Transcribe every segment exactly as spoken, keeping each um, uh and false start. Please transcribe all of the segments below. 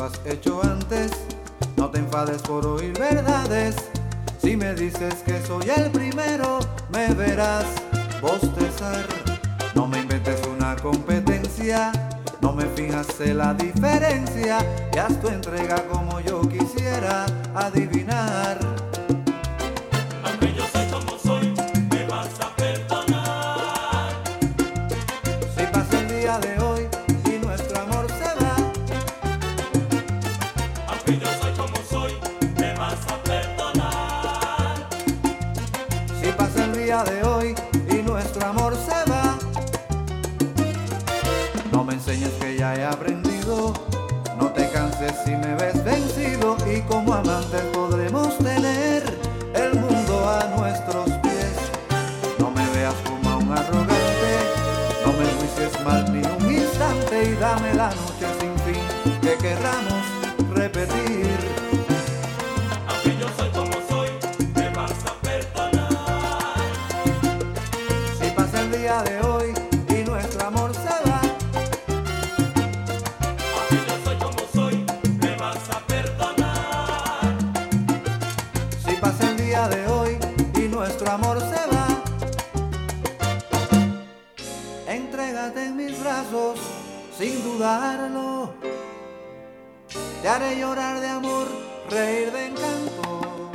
has hecho antes. No te enfades por oír verdades. Si me dices que soy el primero, me verás bostezar. No me inventes una competencia, no me finjas la diferencia, y haz tu entrega como yo quisiera adivinar. Aunque yo soy como soy, me vas a perdonar. Si pasa el día de hoy y nuestro amor se va. Aunque yo soy como soy, me vas a perdonar. Si pasa el día de hoy y nuestro amor se va. No me enseñes que ya he aprendido, no te canses si me ves vencido, y como amantes podremos tener el mundo a nuestros pies. No me veas como a un arrogante, no me enjuicies mal ni un instante, y dame la noche sin fin que querramos repetir. Aunque yo soy como soy, me vas a perdonar. Si pasa el día de hoy y nuestro amor se va. Aunque yo soy como soy, me vas a perdonar. Si pasa el día de hoy y nuestro amor se va. Entrégate en mis brazos sin dudarlo. Te haré llorar de amor, reír de encanto,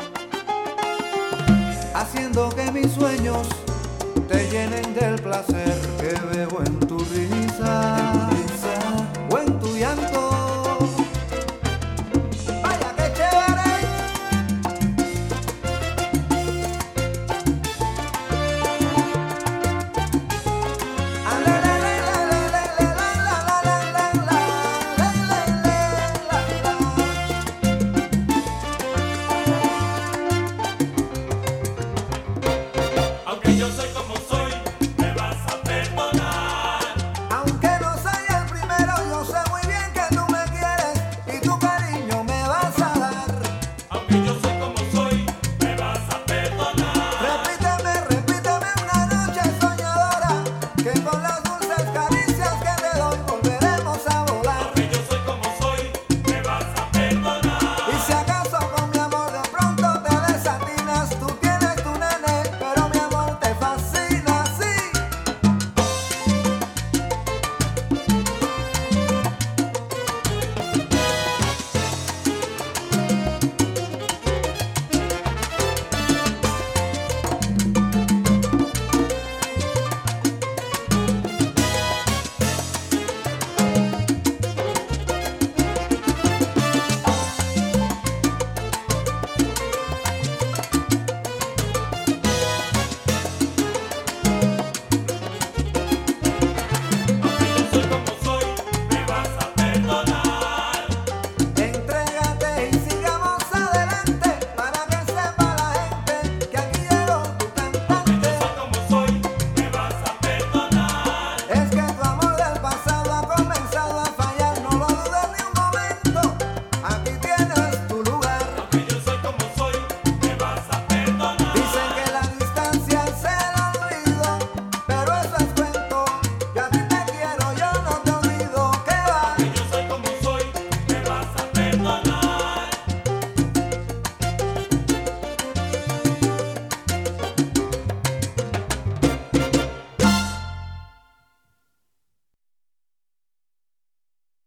haciendo que mis sueños te llenen del placer que veo en tu risa.